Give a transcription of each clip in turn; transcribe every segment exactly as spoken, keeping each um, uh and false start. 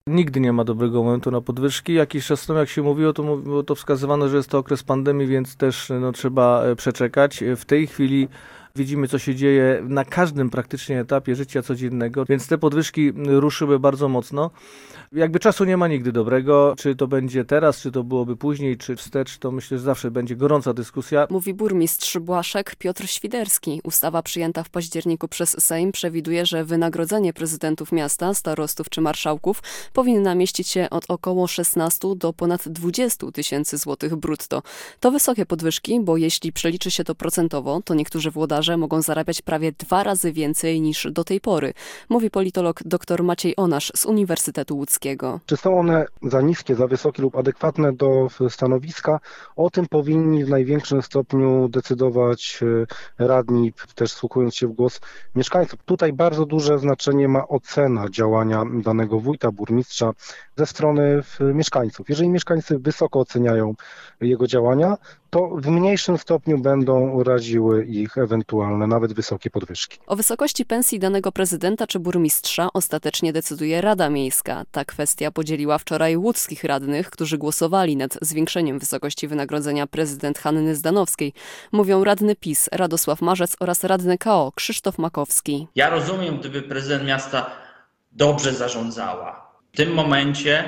Nigdy nie ma dobrego momentu na podwyżki. Jakiś czas temu, jak się mówiło, to, mówiło, to wskazywano, że jest to okres pandemii, więc też no, trzeba przeczekać. W tej chwili widzimy, co się dzieje na każdym praktycznie etapie życia codziennego, więc te podwyżki ruszyły bardzo mocno. Jakby czasu nie ma nigdy dobrego, czy to będzie teraz, czy to byłoby później, czy wstecz, to myślę, że zawsze będzie gorąca dyskusja. Mówi burmistrz Błaszek Piotr Świderski. Ustawa przyjęta w październiku przez Sejm przewiduje, że wynagrodzenie prezydentów miasta, starostów czy marszałków powinna mieścić się od około szesnastu do ponad dwudziestu tysięcy złotych brutto. To wysokie podwyżki, bo jeśli przeliczy się to procentowo, to niektórzy włodarze mogą zarabiać prawie dwa razy więcej niż do tej pory, mówi politolog dr Maciej Onasz z Uniwersytetu Łódzkiego. Czy są one za niskie, za wysokie lub adekwatne do stanowiska? O tym powinni w największym stopniu decydować radni, też wsłuchując się w głos mieszkańców. Tutaj bardzo duże znaczenie ma ocena działania danego wójta, burmistrza ze strony mieszkańców. Jeżeli mieszkańcy wysoko oceniają jego działania, to w mniejszym stopniu będą raziły ich ewentualne, nawet wysokie podwyżki. O wysokości pensji danego prezydenta czy burmistrza ostatecznie decyduje Rada Miejska. Ta kwestia podzieliła wczoraj łódzkich radnych, którzy głosowali nad zwiększeniem wysokości wynagrodzenia prezydent Hanny Zdanowskiej. Mówią radny PiS Radosław Marzec oraz radny K O Krzysztof Makowski. Ja rozumiem, gdyby prezydent miasta dobrze zarządzała. W tym momencie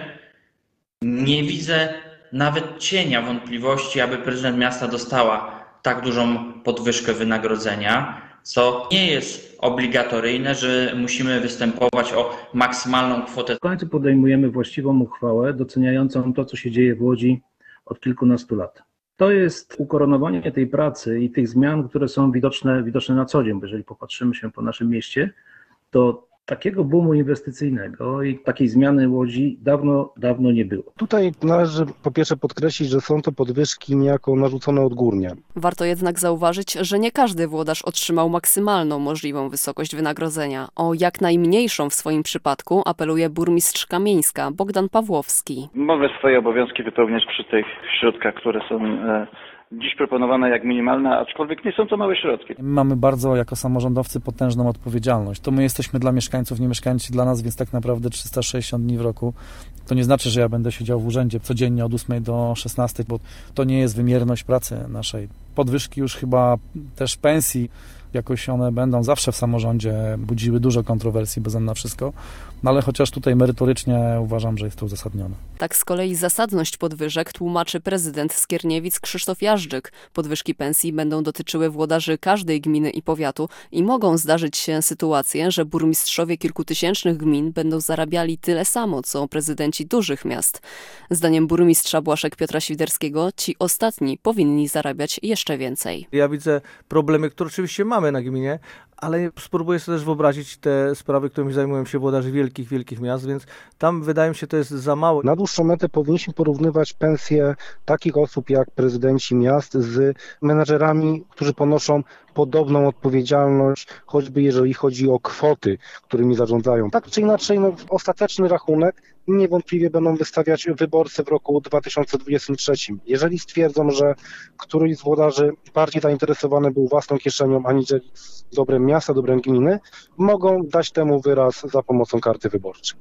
nie widzę nawet cienia wątpliwości, aby prezydent miasta dostała tak dużą podwyżkę wynagrodzenia, co nie jest obligatoryjne, że musimy występować o maksymalną kwotę. W końcu podejmujemy właściwą uchwałę doceniającą to, co się dzieje w Łodzi od kilkunastu lat. To jest ukoronowanie tej pracy i tych zmian, które są widoczne, widoczne na co dzień. Bo jeżeli popatrzymy się po naszym mieście, to takiego boomu inwestycyjnego i takiej zmiany Łodzi dawno, dawno nie było. Tutaj należy po pierwsze podkreślić, że są to podwyżki niejako narzucone odgórnie. Warto jednak zauważyć, że nie każdy włodarz otrzymał maksymalną możliwą wysokość wynagrodzenia. O jak najmniejszą w swoim przypadku apeluje burmistrz Kamieńska Bogdan Pawłowski. Mogę swoje obowiązki wypełniać przy tych środkach, które są e, dziś proponowane jak minimalne, aczkolwiek nie są to małe środki. My mamy bardzo jako samorządowcy potężną odpowiedzialność. To my jesteśmy dla mieszkańców, nie mieszkańcy dla nas, więc tak naprawdę trzysta sześćdziesiąt dni w roku. To nie znaczy, że ja będę siedział w urzędzie codziennie od ósmej do szesnastej, bo to nie jest wymierność pracy naszej. Podwyżki już chyba też pensji, jakoś one będą zawsze w samorządzie budziły dużo kontrowersji, bez względu na wszystko, no ale chociaż tutaj merytorycznie uważam, że jest to uzasadnione. Tak z kolei zasadność podwyżek tłumaczy prezydent Skierniewic Krzysztof Jażdżyk. Podwyżki pensji będą dotyczyły włodarzy każdej gminy i powiatu i mogą zdarzyć się sytuacje, że burmistrzowie kilkutysięcznych gmin będą zarabiali tyle samo, co prezydenci dużych miast. Zdaniem burmistrza Błaszek Piotra Świderskiego ci ostatni powinni zarabiać jeszcze więcej. Ja widzę problemy, które oczywiście mamy na gminie, ale spróbuję sobie też wyobrazić te sprawy, którymi zajmują się włodarze wielkich, wielkich miast, więc tam wydaje mi się, to jest za mało. Na dłuższą metę powinniśmy porównywać pensje takich osób jak prezydenci miast z menedżerami, którzy ponoszą podobną odpowiedzialność, choćby jeżeli chodzi o kwoty, którymi zarządzają. Tak czy inaczej, no, ostateczny rachunek niewątpliwie będą wystawiać wyborcy w roku dwa tysiące dwudziestym trzecim. Jeżeli stwierdzą, że któryś z włodarzy bardziej zainteresowany był własną kieszenią aniżeli dobrem miasta, dobrem gminy, mogą dać temu wyraz za pomocą karty wyborczej.